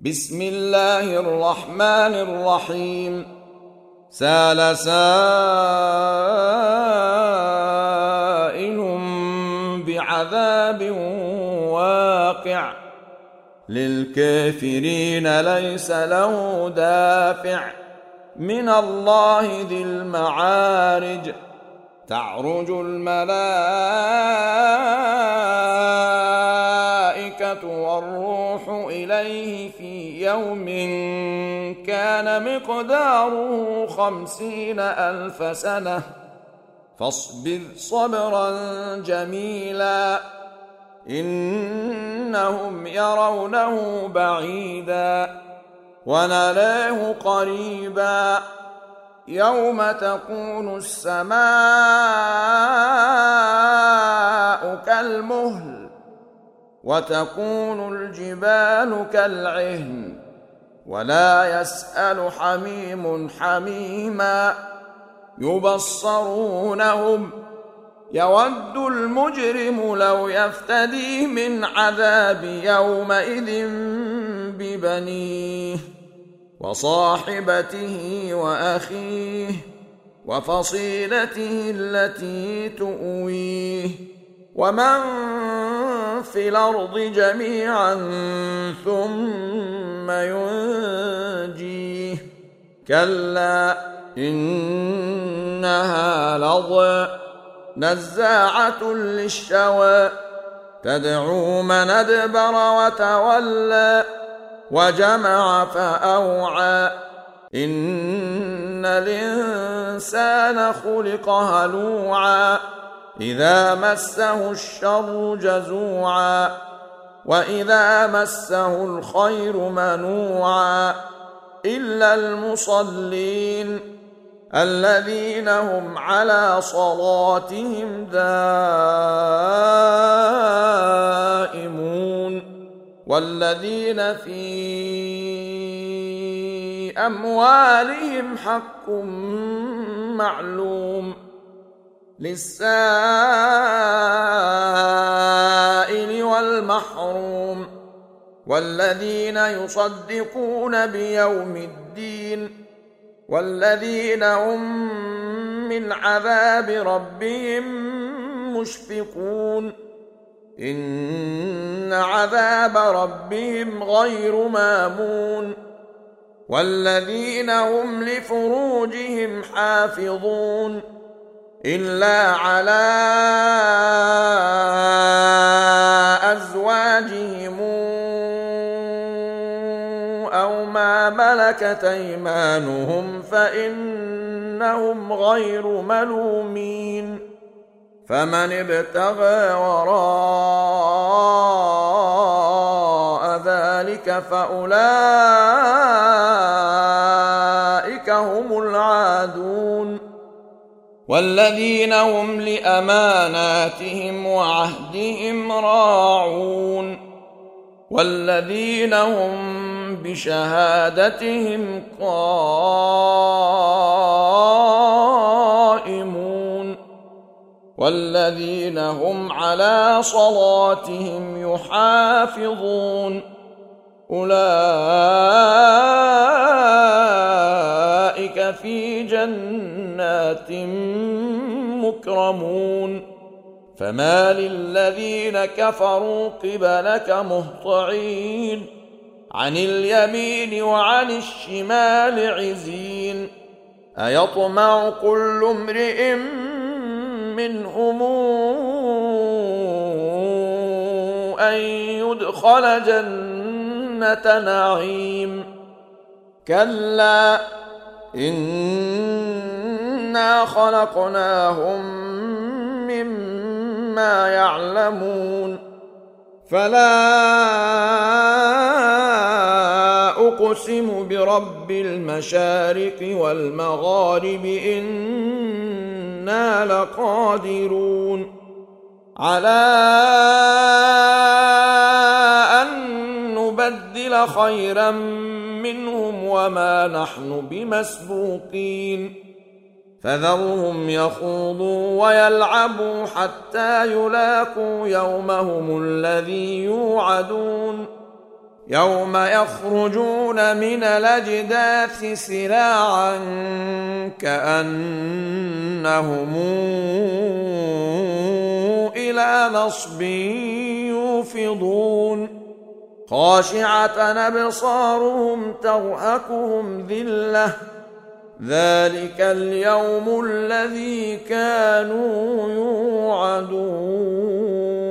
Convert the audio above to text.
بسم الله الرحمن الرحيم. سأل سائل بعذاب واقع للكافرين ليس له دافع من الله ذي المعارج. تعرج الملائكة والروح إليه في يوم كان مقداره 50,000 سنة فاصبر صبرا جميلا إنهم يرونه بعيدا ونراه قريبا يوم تكون السماء كالمهل وتكون الجبال كالعهن ولا يسأل حميم حميما يبصرونهم يود المجرم لو يفتدي من عذاب يومئذ ببنيه وصاحبته وأخيه وفصيلته التي تؤويه ومن في الأرض جميعا ثم ينجيه كلا إنها لظى نزاعة للشوى تدعو من أدبر وتولى وجمع فأوعى إن الإنسان خلق هلوعا إذا مسه الشر جزوعا وإذا مسه الخير منوعا إلا المصلين الذين هم على صلاتهم دائمون والذين في أموالهم حق معلوم للسائل والمحروم والذين يصدقون بيوم الدين والذين هم من عذاب ربهم مشفقون إن عذاب ربهم غير مامون والذين هم لفروجهم حافظون إلا على أزواجهم أو ما ملكت أيمانهم فإنهم غير ملومين فمن ابتغى وراء ذلك فأولئك هم العادون والذين هم لأماناتهم وعهدهم راعون والذين هم بشهادتهم قائمون والذين هم على صلاتهم يحافظون أولئك في جنات مكرمون فما للذين كفروا قبلك مهطعين عن اليمين وعن الشمال عزين أيطمع كل امرئ منهم أن يدخل جنة نعيم كلا إنا خلقناهم مما يعلمون فلا أقسم برب المشارق والمغارب إنا لقادرون على أن نبدل خيرا منهم وما نحن بمسبوقين فذرهم يخوضوا ويلعبوا حتى يلاقوا يومهم الذي يوعدون يوم يخرجون من الأجداث سراعا كأنهم إلى نصب يوفضون خاشعة أبصارهم ترهقهم ذلة ذلك اليوم الذي كانوا يوعدون